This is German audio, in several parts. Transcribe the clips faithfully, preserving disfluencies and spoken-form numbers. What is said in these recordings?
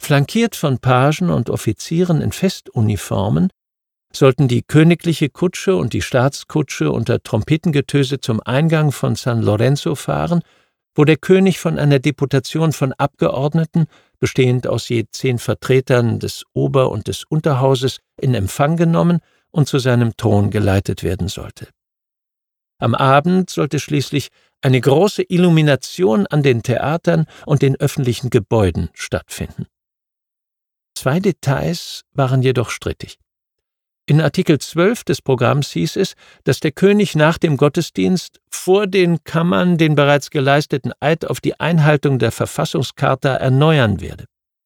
Flankiert von Pagen und Offizieren in Festuniformen sollten die königliche Kutsche und die Staatskutsche unter Trompetengetöse zum Eingang von San Lorenzo fahren, wo der König von einer Deputation von Abgeordneten, bestehend aus je zehn Vertretern des Ober- und des Unterhauses, in Empfang genommen und zu seinem Thron geleitet werden sollte. Am Abend sollte schließlich eine große Illumination an den Theatern und den öffentlichen Gebäuden stattfinden. Zwei Details waren jedoch strittig. In Artikel zwölf des Programms hieß es, dass der König nach dem Gottesdienst vor den Kammern den bereits geleisteten Eid auf die Einhaltung der Verfassungscharta erneuern werde.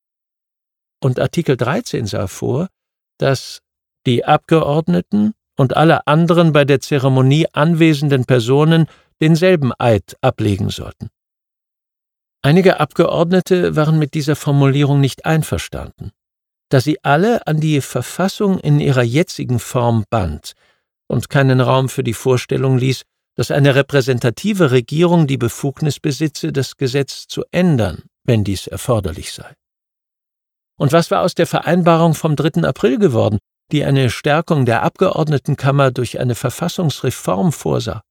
Und Artikel dreizehn sah vor, dass die Abgeordneten und alle anderen bei der Zeremonie anwesenden Personen denselben Eid ablegen sollten. Einige Abgeordnete waren mit dieser Formulierung nicht einverstanden, da sie alle an die Verfassung in ihrer jetzigen Form band und keinen Raum für die Vorstellung ließ, dass eine repräsentative Regierung die Befugnis besitze, das Gesetz zu ändern, wenn dies erforderlich sei. Und was war aus der Vereinbarung vom dritten April geworden, die eine Stärkung der Abgeordnetenkammer durch eine Verfassungsreform vorsah?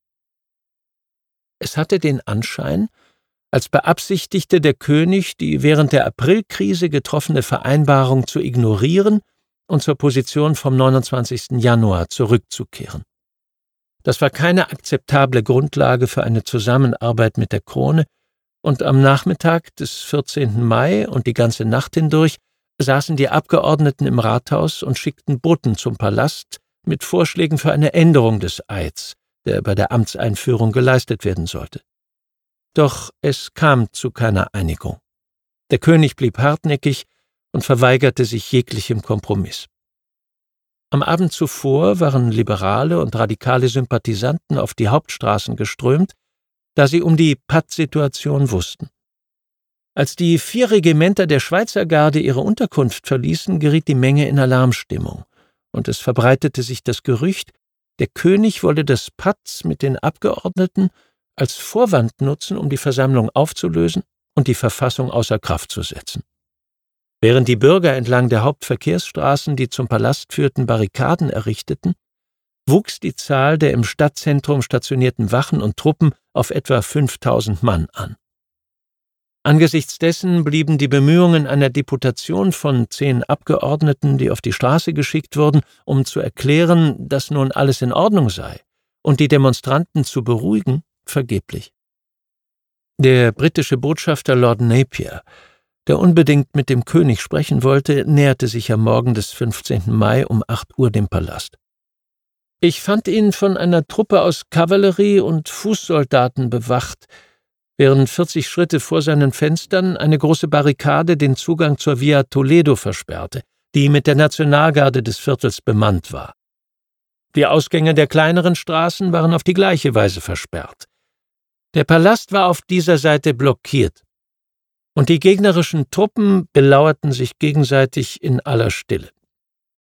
Es hatte den Anschein, als beabsichtigte der König, die während der Aprilkrise getroffene Vereinbarung zu ignorieren und zur Position vom neunundzwanzigsten Januar zurückzukehren. Das war keine akzeptable Grundlage für eine Zusammenarbeit mit der Krone, und am Nachmittag des vierzehnten Mai und die ganze Nacht hindurch saßen die Abgeordneten im Rathaus und schickten Boten zum Palast mit Vorschlägen für eine Änderung des Eids, der bei der Amtseinführung geleistet werden sollte. Doch es kam zu keiner Einigung. Der König blieb hartnäckig und verweigerte sich jeglichem Kompromiss. Am Abend zuvor waren liberale und radikale Sympathisanten auf die Hauptstraßen geströmt, da sie um die Pattsituation wussten. Als die vier Regimenter der Schweizergarde ihre Unterkunft verließen, geriet die Menge in Alarmstimmung, und es verbreitete sich das Gerücht, der König wolle das Patt mit den Abgeordneten als Vorwand nutzen, um die Versammlung aufzulösen und die Verfassung außer Kraft zu setzen. Während die Bürger entlang der Hauptverkehrsstraßen, die zum Palast führten, Barrikaden errichteten, wuchs die Zahl der im Stadtzentrum stationierten Wachen und Truppen auf etwa fünftausend Mann an. Angesichts dessen blieben die Bemühungen einer Deputation von zehn Abgeordneten, die auf die Straße geschickt wurden, um zu erklären, dass nun alles in Ordnung sei und die Demonstranten zu beruhigen, vergeblich. Der britische Botschafter Lord Napier, der unbedingt mit dem König sprechen wollte, näherte sich am Morgen des fünfzehnten Mai um acht Uhr dem Palast. »Ich fand ihn von einer Truppe aus Kavallerie und Fußsoldaten bewacht, während vierzig Schritte vor seinen Fenstern eine große Barrikade den Zugang zur Via Toledo versperrte, die mit der Nationalgarde des Viertels bemannt war. Die Ausgänge der kleineren Straßen waren auf die gleiche Weise versperrt. Der Palast war auf dieser Seite blockiert, und die gegnerischen Truppen belauerten sich gegenseitig in aller Stille.